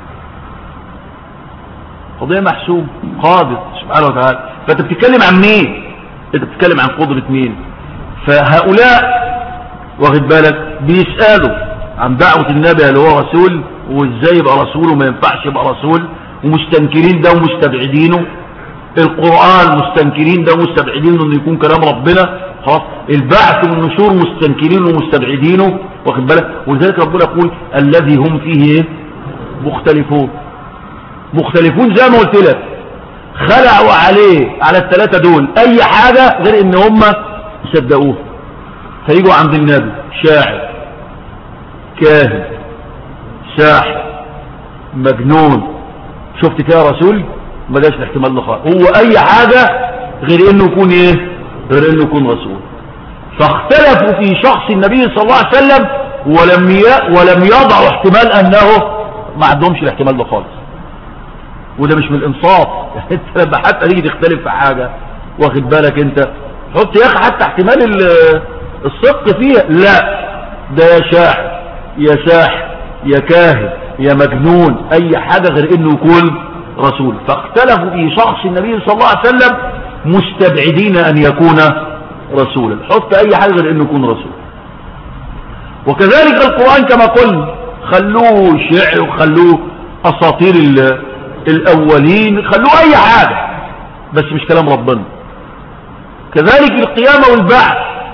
قضيه محسوب قادر سبحانه وتعالى. فانت بتتكلم عن مين؟ انت بتتكلم عن قدره مين؟ فهؤلاء واخد بالك بيسالوا عن دعوه النبي اللي هو رسول، وازاي يبقى رسول وما ينفعش يبقى رسول، ومستنكرين ده ومستبعدينه. القرآن مستنكرين ده ومستبعدينه انه يكون كلام ربنا. خلاص. البعث والنشور مستنكرين ومستبعدينه واخد بالك. ولذلك ربنا يقول الذي هم فيه ايه؟ مختلفون زي ما قلت لك. خلعوا عليه على الثلاثه دول اي حاجه غير ان هم صدقوه. فيجوا عند النبي شاعر، كاهن، ساحر، مجنون، شفت كده رسول؟ ما جاش الاحتمال ده خالص. هو اي حاجه غير انه يكون ايه؟ غير انه يكون رسول. فاختلفوا في شخص النبي صلى الله عليه وسلم ولم يضعوا احتمال انه ما عندهمش الاحتمال ده خالص. وده مش من الانصاف. انت لما حتى تيجي تختلف في حاجه واخد بالك انت حط يا اخي حتى احتمال الصدق فيها. لا، ده يا شاعر يا ساحر يا كاهن يا مجنون، اي حاجة غير انه يكون رسول. فاختلفوا في شخص النبي صلى الله عليه وسلم مستبعدين ان يكون رسولا. حط اي حاجة غير انه يكون رسول. وكذلك القرآن كما قلنا خلوه شعر وخلوه اساطير الاولين، خلوه اي حاجة بس مش كلام ربنا. كذلك القيامة والبعث.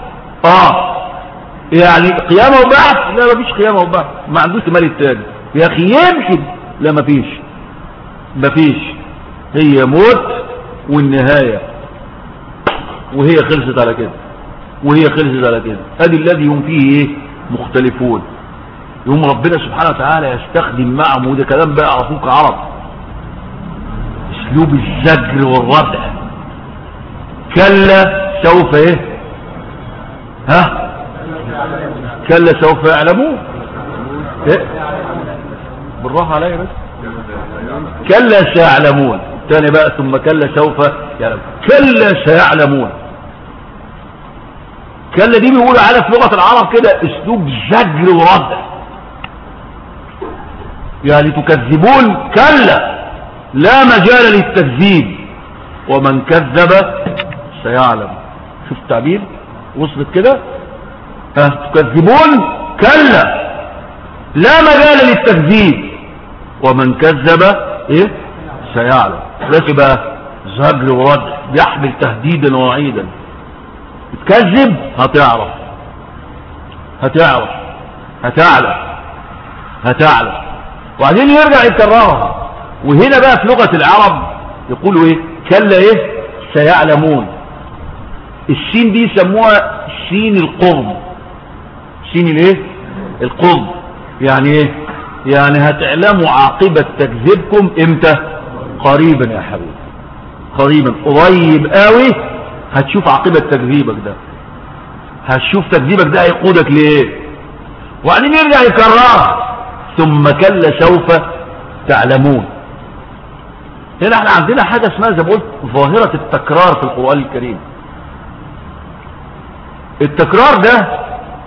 يعني قيامة وبعث؟ لا، ما فيش قيامة وبعث، ما عندوش مال التاني يا اخي. يمكن لا، ما فيش. هي موت والنهاية، وهي خلصت على كده. وهي خلصت على كده. ادي الذي هم فيه ايه مختلفون. يوم ربنا سبحانه وتعالى يستخدم معهم، وده كلام بقى عرفوك عرب، اسلوب الزجر والردع. كلا سوف ايه ها كلا سوف يعلمون. إيه؟ بالراحة عليا بس. كلا سيعلمون تاني بقى، ثم كلا سوف يعلمون. كلا سيعلمون. كلا دي بيقولوا على في لغة العرب كده اسلوب زجر وردع، يعني تكذبون كلا لا مجال للتكذيب ومن كذب سيعلم. شوف التعبير وصلت كده. تكذبون كلا لا مجال للتكذيب ومن كذب ايه سيعلم. لكن بقى زجر وردع يحمل تهديدا ووعيدا. تكذب هتعرف، هتعرف، هتعلم. وبعدين يرجع يكررها. وهنا بقى في لغة العرب يقولوا ايه كلا ايه سيعلمون. السين دي يسموها سين القرب. سين الايه القرب. يعني ايه يعني هتعلموا عاقبة تكذيبكم امتى؟ قريبا يا حبيبي، قريبا قريب قوي هتشوف عاقبة تكذيبك ده، هتشوف تكذيبك ده هيقودك ليه. وبعدين يرجع يكررها ثم كلا سوف تعلمون. هنا احنا عندنا حاجة اسمها زي ما قلت ظاهرة التكرار في القرآن الكريم. التكرار ده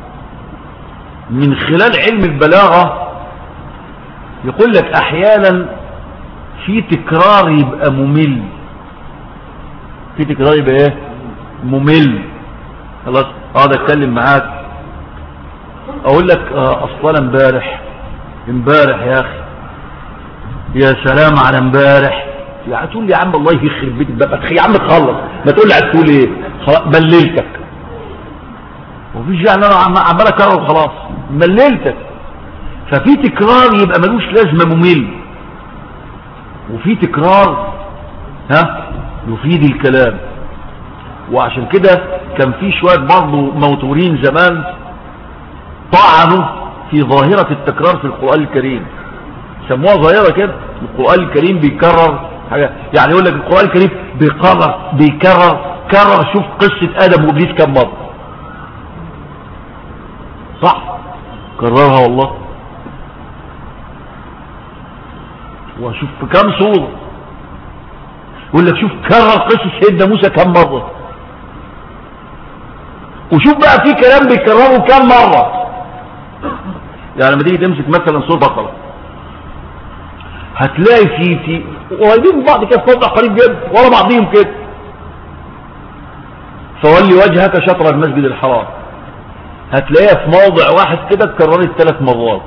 من خلال علم البلاغة يقول لك احيانا في تكرار يبقى ممل، في تكرار يبقى ايه ممل. خلاص اقعد اتكلم معاك اقول لك اصلا امبارح يا اخي يا سلام على امبارح، يعني تقول لي يا عم الله يخرب بيتك بقى يا عم تخلص، ما تقول لي عايز تقول ايه بللتك. ومفيش يعني انا عمال اكرر وخلاص مللتك. ففي تكرار يبقى ملوش لازمه ممل، وفي تكرار يفيد الكلام. وعشان كده كان في شويه برضه موتورين زمان طعنوا في ظاهره التكرار في القران الكريم، سموها ظاهره كده. القران الكريم بيكرر حاجه، يعني يقول لك القران الكريم بيكرر. شوف قصه ادم وابليس كم مره، صح كررها والله. وشوف في كم صوره يقول لك شوف كرر قصه سيدنا موسى كم مره. وشوف بقى في كلام بيكرره كم مره. يعني لما تيجي تمسك مثلا سوره بقره هتلاقي في قريبين من بعض كده في موضع قريب جدا ورا بعضهم كده. فولي وجهك شطر المسجد الحرام هتلاقيها في موضع واحد كده اتكررت 3 مرات.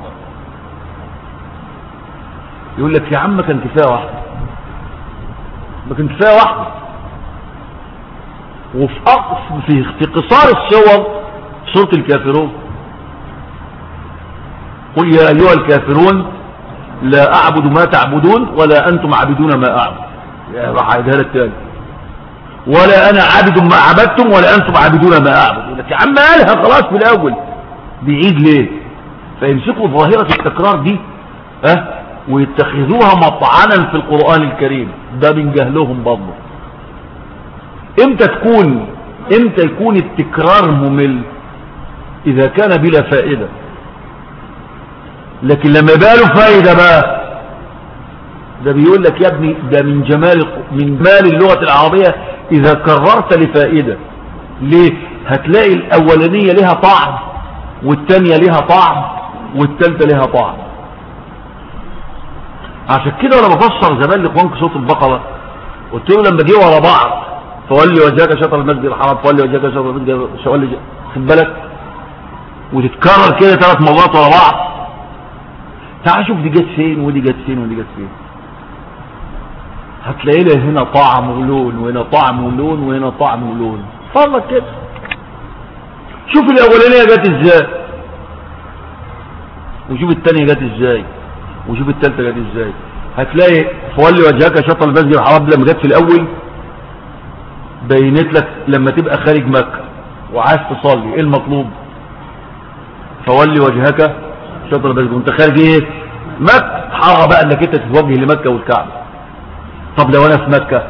يقول لك يا عم كان كفايه واحده، ما كان كفايه واحده. وفي قصار الصور سوره الكافرون قل يا ايها الكافرون لا اعبد ما تعبدون ولا انتم عابدون ما اعبد. راح اعيدها لك تاني، ولا انا عابد ما عبدتم ولا انتم عابدون ما اعبد. يقول لك يا عم قالها خلاص في الاول، بيعيد ليه؟ فيمسكوا ظاهره التكرار دي ويتخذوها مطعنا في القران الكريم. ده من جهلهم برضه. امتى يكون التكرار ممل؟ اذا كان بلا فائده. لكن لما يبقى له فائده بقى ده بيقول لك يا ابني ده من جمال اللغه العربيه اذا كررت لفائده. ليه؟ هتلاقي الاولانيه لها طعم والثانيه لها طعم والثالثه لها طعم. عشان كده وانا بفسر زمان لاخوانك صوت البقره قلت له لما جه ورا بعض فولي وجهك شطر المسجد الحرام فولي وجهك شطر المسجد خد بالك وتتكرر كده 3 مرات ورا بعض. تعال شوف دي جت فين ودي جت فين ودي جت فين. هتلاقي لها هنا طعم ولون وهنا طعم ولون وهنا طعم ولون. فرق كده شوف الاولانيه جت ازاي وشوف الثانيه جت ازاي وشوف الثالثه جت ازاي. هتلاقي فولي وجهك شطر المسجد الحرام لما جت في الاول بينت لك لما تبقى خارج مكه وعايز تصلي، ايه المطلوب؟ فولي وجهك شطر المسجد. وانت خارج ايه؟ مكة. حرة بقى انك انت تتوجه لمكة والكعبة. طب لو انا في مكة،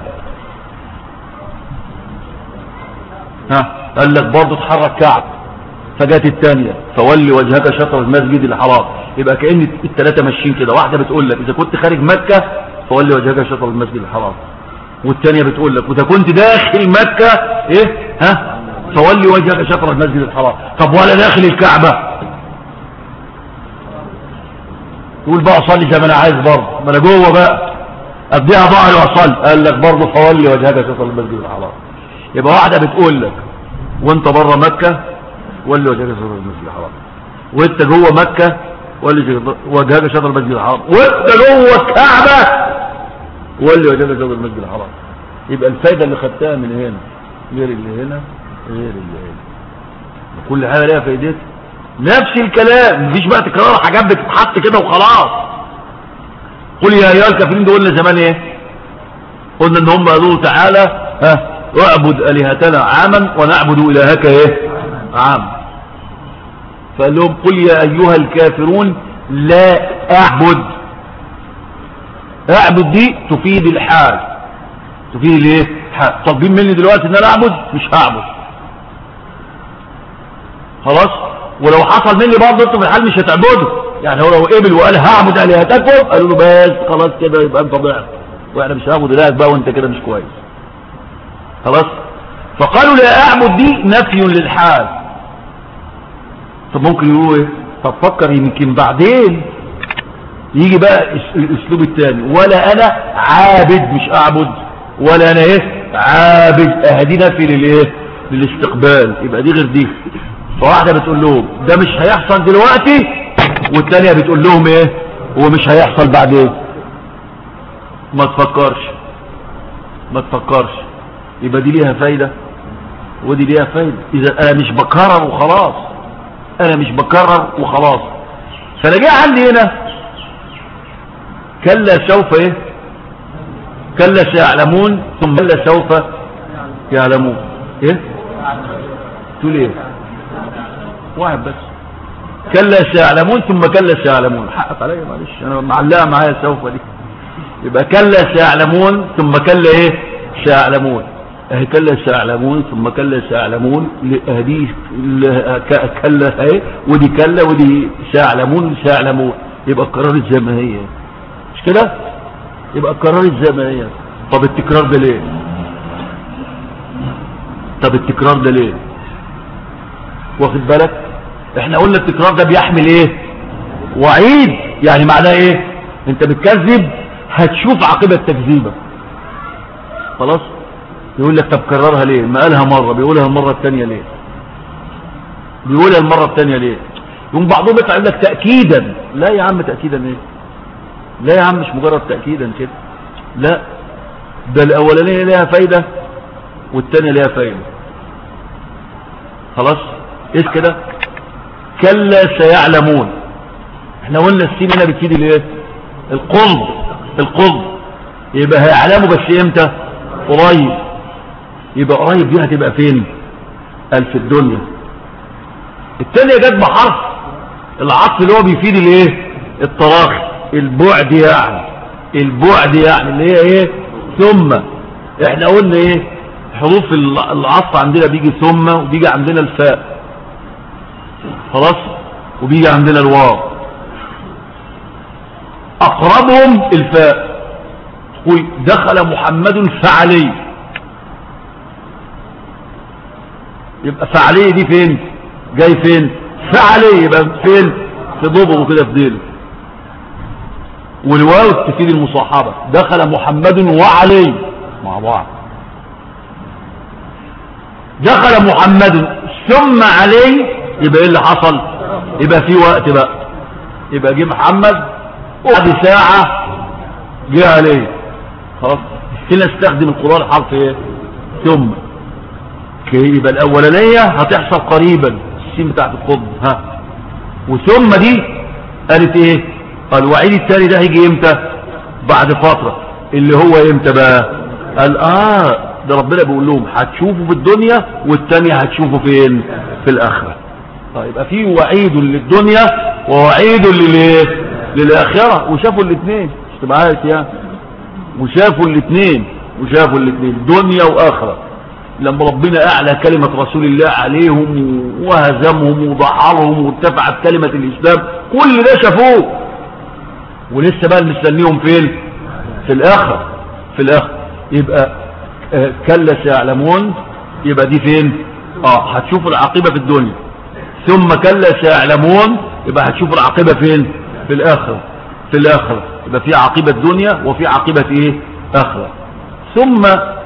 قال لك برضه تحرك كعب. فجات الثانيه فولي وجهك شطر المسجد الحرام. يبقى كأن الثلاثه ماشيين كده. واحده بتقول لك اذا كنت خارج مكة فولي وجهك شطر المسجد الحرام، والثانيه بتقول لك واذا كنت داخل مكة ايه فولي وجهك شطر المسجد الحرام. طب ولا داخل الكعبة؟ تقول بقى اصلي زي ما انا عايز برضه، ما انا جوه بقى اديها ظهري واصلي. قال لك برضه فولي وجهك شطر المسجد الحرام. يبقى واحده بتقول لك وانت بره مكة ولي وجهك شطر المسجد الحرام، وانت جوه مكة ولي وجهك شطر المسجد الحرام، وانت جوه الكعبة ولي وجهك شطر المسجد الحرام. يبقى الفايدة اللي خدتها من هنا غير اللي هنا غير اللي هنا، كل حاجة ليها فايدتها. نفس الكلام، مفيش بقى تكرار حاجات بتتحط كده وخلاص. قل يا ايها الكافرين دول قلنا زمان ايه؟ قلنا ان هم قالوا تعالى واعبد الهتنا عاما ونعبد الهك ايه عام. فقال لهم قل يا ايها الكافرون لا اعبد. اعبد دي تفيد الحال، تفيد الايه حال. طالبين مني دلوقتي ان انا اعبد، مش هعبد خلاص. ولو حصل مني برضه انتوا في الحال مش هتعبدوا. يعني هو لو قبل وقال هعبد الهتكم قالوا له بس خلاص كده يبقى انت ضعت، واحنا مش هعبد الهك بقى وانت كده مش كويس خلاص. فقالوا لا اعبد دي نفي للحال. طب ممكن يقولوا ايه؟ طب فكر يمكن بعدين يجي بقى الاسلوب الثاني، ولا انا عابد مش اعبد، ولا انا ايه عابد. اهدي نفي للايه للاستقبال، يبقى دي غير دي. فواحده بتقول لهم ده مش هيحصل دلوقتي، والثانيه بتقول لهم ايه ومش هيحصل بعدين. ما تفكرش ما تفكرش. يبقى دي ليها فايدة ودي ليها فايدة. إذا أنا مش بكرر وخلاص، أنا مش بكرر وخلاص. فأنا جاء عندي هنا كلا سوف إيه كلا سيعلمون ثم كلا سوف يعلمون. إيه تقول إيه؟ واحد بس. كلا سيعلمون ثم كلا سيعلمون. حقق عليا معلش، أنا معلقة معايا سوف دي. يبقى كلا سيعلمون ثم كلا إيه سيعلمون. اهي كلا سيعلمون ثم كلا سيعلمون. هذه كلا اهي، ودي كلا ودي سيعلمون سيعلمون. يبقى القرار زي ما هي، مش كده؟ يبقى القرار زي ما هي. طب التكرار ده ليه؟ طب التكرار ده ليه؟ واخد بالك؟ احنا قلنا التكرار ده بيحمل ايه؟ وعيد. يعني معناه ايه؟ انت بتكذب هتشوف عاقبة تكذيبك خلاص. يقول لك طب كررها ليه؟ ما قالها مرة بيقولها المرة الثانية ليه؟ بيقولها المرة الثانية ليه؟ يقوم بعضهم يطلع يقول لك تأكيدا. لا يا عم تأكيدا ايه؟ لا يا عم مش مجرد تأكيدا كده، لا ده الأولانية ليها فايدة والثانية ليها فايدة خلاص. ايش كده؟ كلا سيعلمون. احنا قلنا السين هنا بتفيد الايه؟ القرب. القرب. يبقى هيعلموا بس امتى؟ قريب. يبقى قريب دي هتبقى فين؟ قال في الدنيا. التانية جت بحرف العطف اللي هو بيفيد الايه؟ التراخي. البعد يعني، البعد يعني اللي هي ايه؟ ثم. احنا قلنا ايه؟ حروف العطف عندنا بيجي ثم، وبيجي عندنا الفاء خلاص، وبيجي عندنا الواو. اقربهم الفاء. قل دخل محمد فعلي. يبقى فعلي دي فين؟ جاي فين؟ فعلي. يبقى فين؟ في ضبطه كده في ديله. والواو تفيد المصاحبه. دخل محمد وعلي مع بعض. دخل محمد ثم علي، يبقى ايه اللي حصل؟ يبقى في وقت بقى. يبقى جه محمد وبعد ساعه جه علي خلاص. هنا استخدم القرآن حرف ايه؟ ثم. يبقى الاولانيه هتحصل قريبا، السين بتاعت القطب وثم دي قالت ايه؟ قال الوعيد الثاني ده هيجي امتى؟ بعد فتره. اللي هو امتى بقى؟ قال ده ربنا بيقول لهم هتشوفوا في الدنيا والتانية هتشوفوا فين؟ في الآخرة. يبقى في وعيد للدنيا ووعيد للآخرة، وشافوا الاثنين اشتبعات يعني، وشافوا الاثنين دنيا وآخرة. لما ربنا أعلى كلمة رسول الله عليهم وهزمهم وضحرهم وارتفعت كلمة الإسلام، كل ده شافوه، ولسه بقى مستنيهم فين؟ في الآخرة. يبقى كلا سيعلمون، يبقى دي فين؟ هتشوف العاقبة في الدنيا، ثم كلا سيعلمون يبقى هتشوف العاقبة فين؟ في الآخرة. يبقى في عاقبة دنيا وفي عاقبة ايه؟ آخرة. ثم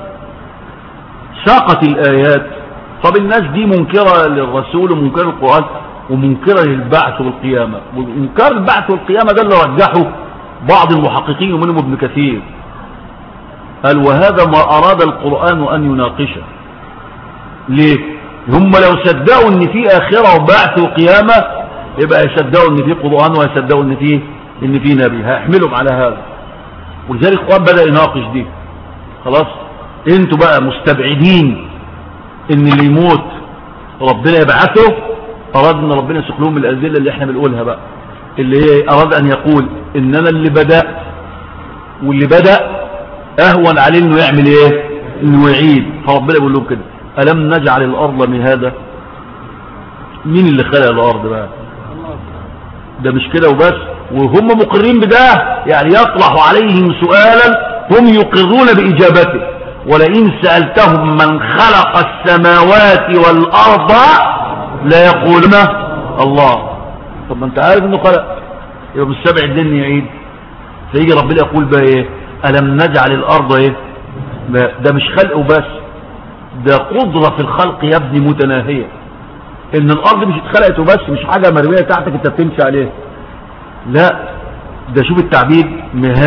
ساقت الآيات. طب الناس دي منكرة للرسول ومنكرة للقرآن ومنكرة للبعث والقيامة. ومنكر البعث والقيامة ده اللي رجحه بعض المحققين ومنهم ابن كثير، قال وهذا ما أراد القرآن أن يناقشه. ليه؟ هم لو صدقوا ان في آخرة وبعث وقيامة يبقى يصدقوا ان في قرآن ويصدقوا ان في نبي، هيحملهم على هذا. ولذلك القرآن بدأ يناقش دي. خلاص انتوا بقى مستبعدين ان اللي يموت ربنا يبعثه. أراد ان ربنا يسوق لهم الأدلة اللي احنا بنقولها بقى، اللي هي أراد ان يقول ان انا اللي بدأ، واللي بدأ اهون عليه انه يعمل ايه؟ انه يعيد. فربنا يقول لهم كده ألم نجعل الأرض مهادا. مين اللي خلق الأرض بقى؟ ده مش كده وبس، وهم مقرين بده، يعني يطرح عليهم سؤالا هم يقرون بإجابته. ولئن سألتهم من خلق السماوات والأرض لا يقولون الله. طب ما انت عارف انه خلق، يبقى بالسبع الدين يعيد. فيجي ربنا يقول بقى ايه؟ ألم نجعل الأرض ايه؟ ده مش خلق وبس، ده قدرة في الخلق يا ابني متناهية. ان الارض مش اتخلقت وبس، مش حاجة مرمية تحتك انت بتمشي عليها، لا ده شوف التعبير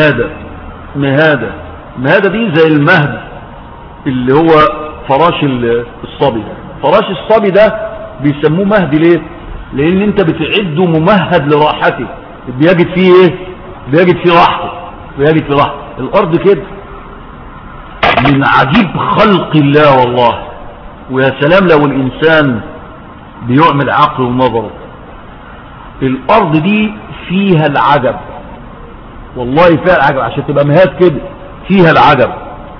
مهادة دي زي المهد اللي هو فراش الصبي. فراش الصبي ده بيسموه مهد ليه؟ لان انت بتعده ممهد لراحته، بيجد فيه ايه؟ بيجد فيه راحته. الارض كده من عجيب خلق الله والله. ويا سلام لو الإنسان بيعمل عقل ونظره. الأرض دي فيها العجب والله، فيها العجب، عشان تبقى مهاد كده فيها العجب.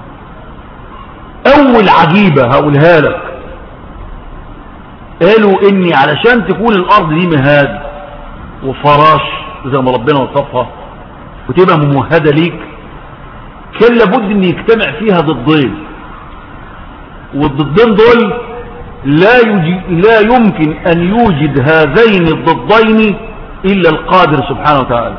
أول عجيبة هقولها لك، قالوا إني علشان تكون الأرض دي مهاد وفراش زي ما ربنا وصفها وتبقى ممهدة ليك، كان لابد ان يجتمع فيها ضدين، والضدين دول لا يمكن ان يوجد هذين الضدين الا القادر سبحانه وتعالى.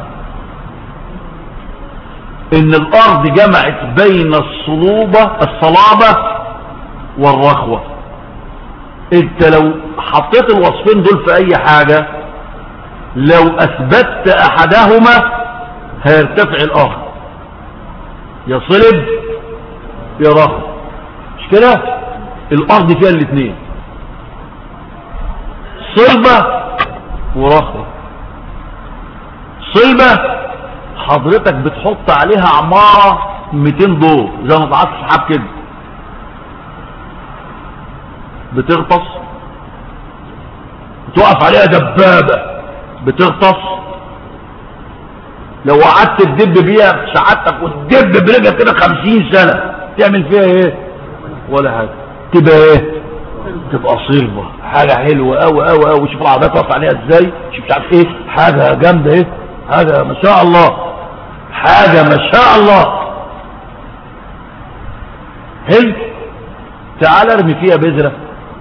ان الارض جمعت بين الصلابة والرخوة. انت لو حطيت الوصفين دول في اي حاجة، لو اثبتت احدهما هيرتفع الاخر، يا صلب يا رخو. مش كده؟ الارض فيها الاثنين، صلبة ورخوة. صلبة حضرتك بتحط عليها عمارة 200 دور زي ما طلعت السحاب كده، بتغطس، بتقف عليها دبابة بتغطس. لو قعدت تدب بيها في سعادتك وتدب برجلك كده 50 سنة تعمل فيها ايه؟ ولا حاجة. تبقى ايه؟ تبقى صلبة، حاجة حلوة قوي قوي قوي. شوف العربيات واقفة عليها ازاي، شوف مش عارف ايه، حاجة جامدة ايه، حاجة ما شاء الله، حاجة ما شاء الله. حلو. تعال ارمي فيها بذرة،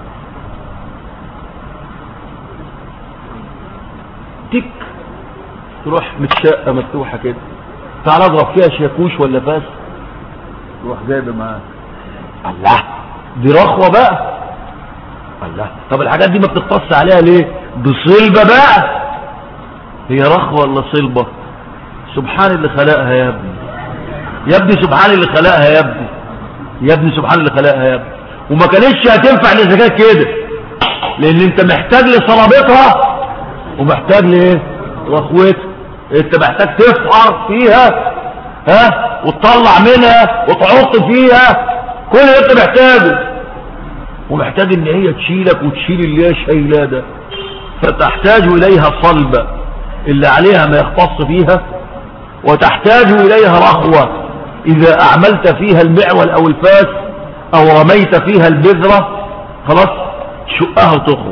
تك تروح متشقة مفتوحة كده. تعال اضرب فيها شاكوش ولا فاس، تروح جايبه معاه. الله، دي رخوة بقى. الله، طب الحاجات دي ما بتقتص عليها ليه؟ بصلبة بقى. هي رخوة ولا صلبة؟ سبحان اللي خلقها يا ابني، يا ابني سبحان اللي خلقها يا ابني، يا ابني سبحان اللي خلقها يا ابني. وما كانتش هتنفع للزكاة كده، لان انت محتاج لصلابتها ومحتاج لايه؟ رخوتها. انت محتاج تفحر فيها وتطلع منها وتحط فيها كل اللي انت محتاجه، ومحتاج ان هي تشيلك وتشيل اللي هي شايلاه ده، فتحتاج اليها صلبة اللي عليها ما يختص فيها، وتحتاج اليها رخوة اذا اعملت فيها المعول او الفاس او رميت فيها البذرة خلاص تشقها وتخرج.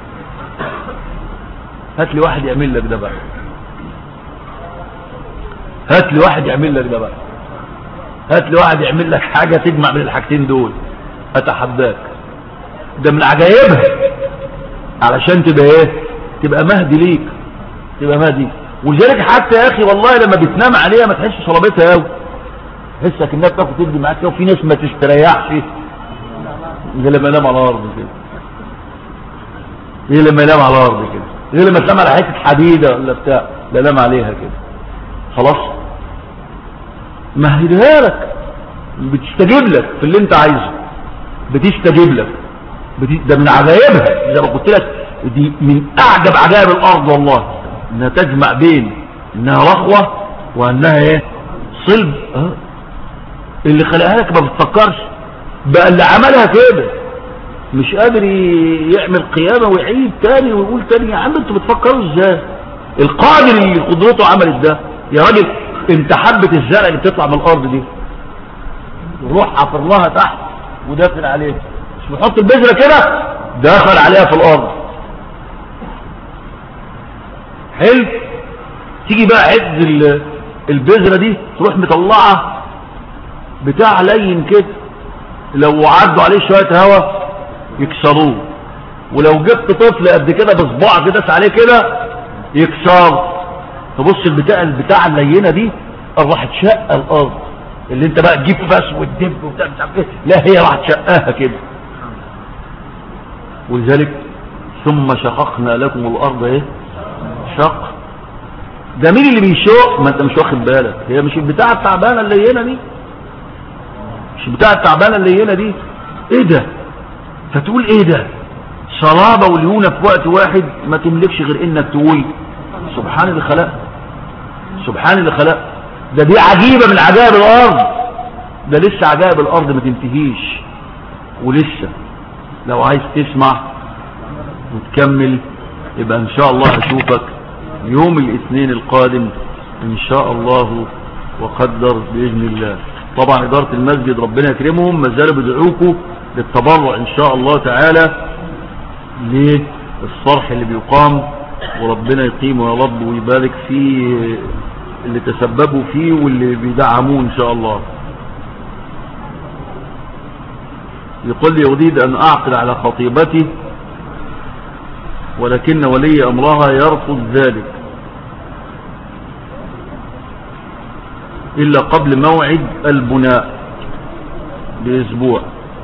هات لي واحد يعمل لك ده بقى، هات لي واحد يعمل لك ده بقى، هات لي واحد يعمل لك حاجة تجمع بين الحاجتين دول، اتحداك. ده من عجائبها علشان تبقى ايه؟ تبقى مهدي ليك، تبقى مهدي. ولذلك حتى يا اخي والله لما بتنام عليها ما تحسش صلابتها قوي، تحسك انها بتاخد تدي معاك كده، وفي ناس ما تستريحش غير لما ينام على الارض كده، غير لما ينام على الارض كده، غير لما تنام على حته حديده ولا بتاع، لا نام عليها كده خلاص. مهدها لك، بتستجيب لك في اللي انت عايزه، بتستجيب لك. ده من عجائبها زي ما قلت لك، دي من اعجب عجائب الارض والله، انها تجمع بين انها رخوة وانها ايه؟ صلب. اللي خلقها لك ما بتفكرش بقى، اللي عملها كده مش قادر يعمل قيامة ويعيد تاني ويقول تاني. يا عم انتوا بتفكروا ازاي؟ القادر اللي قدرته عملت ده يا راجل، انت حبة الزرع اللي بتطلع من الارض دي روح حفر لها تحت ودافن عليها، مش بتحط البذرة كده داخل عليها في الارض. حلو، تيجي بقى عد البذرة دي تروح مطلعة بتاع لين كده، لو عدوا عليه شوية هوا يكسروه، ولو جبت طفل قد كده بصباع كده داس عليه كده يكسر. تبص البتاع اللينة دي راح تشق الارض، اللي انت بقى تجيب فاس وتدب وبتاع مش عارف ايه، لا هي راح تشقها كده. ولذلك ثم شققنا لكم الارض ايه؟ شق. ده مين اللي بيشق؟ ما انت مش واخد بالك، هي مش البتاع التعبانه اللينه دي، مش بتاع التعبانه اللينه دي. ايه ده؟ فتقول ايه ده؟ صلابه وليونه في وقت واحد، ما تملكش غير انك تقول سبحان اللي خلق، سبحان اللي خلق. ده دي عجيبه من عجائب الارض، ده لسه عجائب الارض ما تنتهيش، ولسه لو عايز تسمع وتكمل يبقى ان شاء الله هشوفك يوم الاثنين القادم ان شاء الله وقدر باذن الله. طبعا اداره المسجد ربنا يكرمهم ما زالوا بيدعوكم للتبرع ان شاء الله تعالى للصرح اللي بيقام، وربنا يقيمه يا رب ويبارك في اللي تسببوا فيه واللي بيدعموه ان شاء الله. يقول لي أريد أن أعقد على خطيبتي ولكن ولي أمرها يرفض ذلك إلا قبل موعد البناء بأسبوع.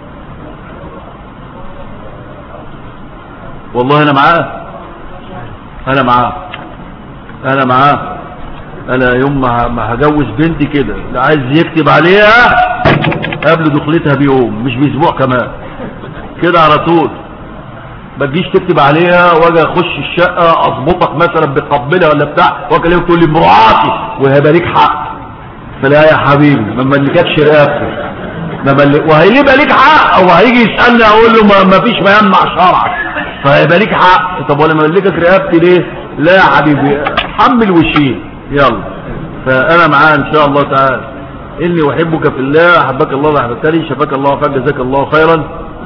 والله أنا معاه، أنا معاه، أنا معاه. أنا يوم ما هجوز بنتي كده اللي عايز يكتب عليها قبل دخلتها بيوم مش باسبوع كمان كده على طول. ما تجيش تكتب عليها واجي اخش الشقه اظبطك مثلا بقبلها ولا بتاع واكلمك تقول لي مراتي وهيبقى ليك حق. فلا يا حبيبي ما ملكتش رقبتك، وهيبقى ليك حق، وهيجي يسالني اقول له ما فيش ما يمنع شرعك، فهيبقى ليك حق. طب وانا ملكك رقبتي ليه؟ لا يا حبيبي حمل وشيل يلا. فانا معاه ان شاء الله تعالى. إني أحبك في الله، أحبك الله وأحببتني، شفاك الله وفاك، جزاك الله خيرا.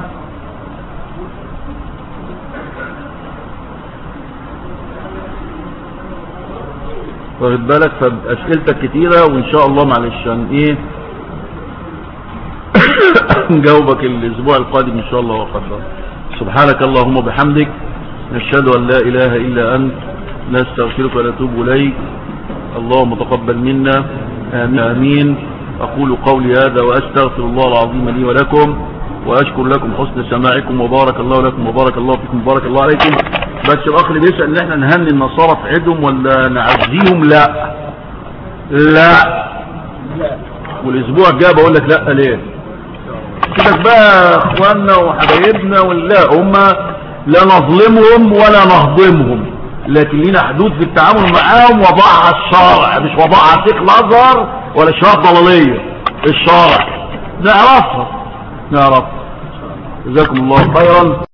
واخد بالك؟ فأسئلتك كتيرة وإن شاء الله معلش عن إيه نجاوبك الأسبوع القادم إن شاء الله وقدر. سبحانك اللهم وبحمدك، نشهد أن لا إله إلا أنت، نستغفرك ونتوب إليك. اللهم تقبل منا، آمين. أقول قولي هذا وأستغفر الله العظيم لي ولكم، وأشكر لكم حسن سماعكم، وبارك الله لكم وبارك الله فيكم وبارك الله عليكم. بس الأخ اللي بيسأل إن احنا نهني النصارى في عيدهم ولا نعزيهم، لا لا، والأسبوع الجاي بقول لك لا. ليه كده بقى اخواننا وحبايبنا؟ ولا هم لا نظلمهم ولا نهضمهم، لكن لنا حدود في التعامل معاهم وضعها الشرع، مش وضعها شيخ الازهر ولا شباب ضلاليه. الشرع نعرفها نعرف. جزاكم الله خيرا.